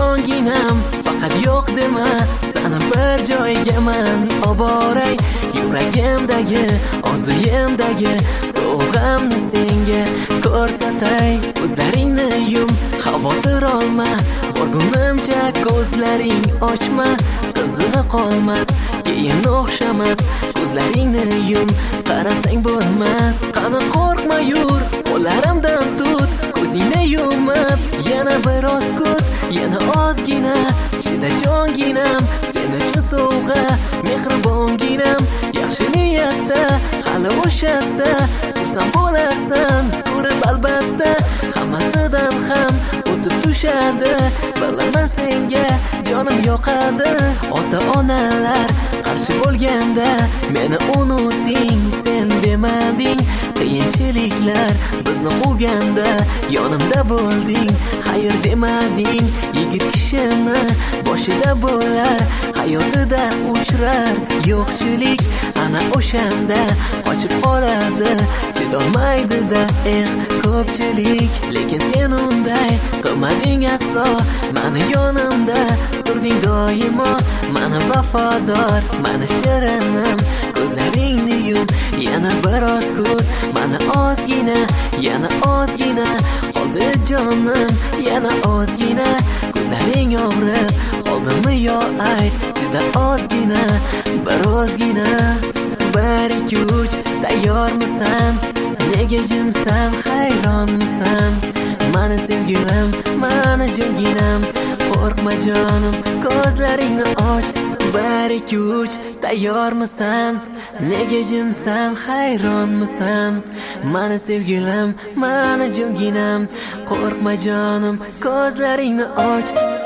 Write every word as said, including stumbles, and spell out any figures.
jonginam, faqat yo'q dema, sana bir joyga men oboray. Yuragimdagi, orzuyimdagi sovg'amni senga ko'rsatay. Ko'zlaringni yum, xavotir olma, borgunimcha ko'zlaring ochma. Qizig'i qolmas, keyin o'xshamas. Ko'zlaringni yum, qarasang bo'lmas. Qani qo'rqma, yur, qo'llarimdan tut. Ko'zingni yumib, yana biroz kut, yana ozgina chida jonginam. Sen uchun sovg'a, mehribonginam. Yaxshi niyatda, hali o'shatda xursand bo'lasan, ko'rib albatta. Hammasidan ham o'tib tushadi, bilaman senga jonim yoqadi. Ota-onalar qarshi bo'lganda meni unuting, sen demading. Qiyinchiliklar bizni quvganda yonimda bo'lding, xayr demading. Yigit kishini boshida bo'lar, hayotida uchrar yo'qchilik. Ana o'shanda qochib qoladi, chidolmaydi-da eh ko'pchilik. Lekin sen unday qilmading aslo, mani yonimda turding doimo. Mani vafodor, mani shirinim, ko'zlaringni yum, yana biroz kut. Mana ozgina, yana ozgina qoldi jonim, yana ozgina. Ko'zlaring og'rib qoldimi yo ayt, juda ozgina, bir ozgina. Bir ikki uch, tayyormisan? Nega jimsan, hayronmisan? Mani sevgilim, mani jonginam, qo'rqma jonim, ko'zlaringni och. Bir ikki uch, tayyormisan? Nega jimsan, hayronmisan? Mani sevgilim, mani jonginam, qo'rqma jonim, ko'zlaringni och.